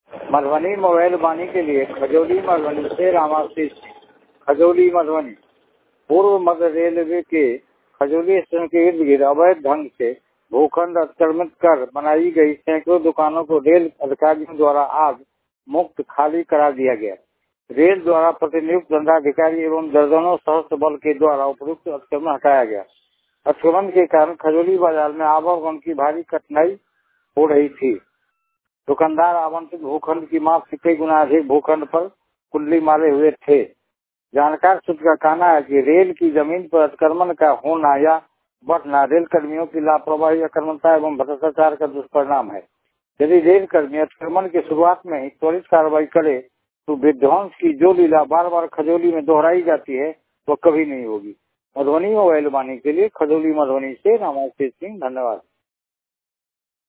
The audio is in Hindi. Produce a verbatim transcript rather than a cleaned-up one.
मधुबनी मोबाइल वाणी के लिए खजौली मधुबनी से रामाशीष सिंह। खजौली मधुबनी। पूर्व मध्य रेलवे के खजौली स्टेशन के इर्द गिर्द अवैध ढंग से भूखंड अतिक्रमित कर बनाई गई सैकड़ों दुकानों को रेल अधिकारियों द्वारा आज मुक्त खाली करा दिया गया। रेल द्वारा प्रतिनियुक्त दंडाधिकारी एवं दर्जनों सशस्त्र बल के द्वारा उपयुक्त अतिक्रमण हटाया गया। अतिक्रमण के कारण खजौली बाजार में आवागमन की भारी कठिनाई हो रही थी। दुकानदार आवंटित भूखंड की माप से कई गुना अधिक भूखंड पर कुंडली मारे हुए थे। जानकार सूत्र का कहना है कि रेल की जमीन पर अतिक्रमण का होना या बढ़ना रेल कर्मियों की लापरवाही, अकर्मकता एवं भ्रष्टाचार का दुष्परिणाम है। यदि रेल कर्मी अतिक्रमण की शुरुआत में ही त्वरित कार्रवाई करे तो विध्वंस की जो लीला बार बार खजौली में दोहराई जाती है वह कभी नहीं होगी। मधुबनी मोबाइल वाणी के लिए खजौली मधुबनी से रामाशीष सिंह। धन्यवाद।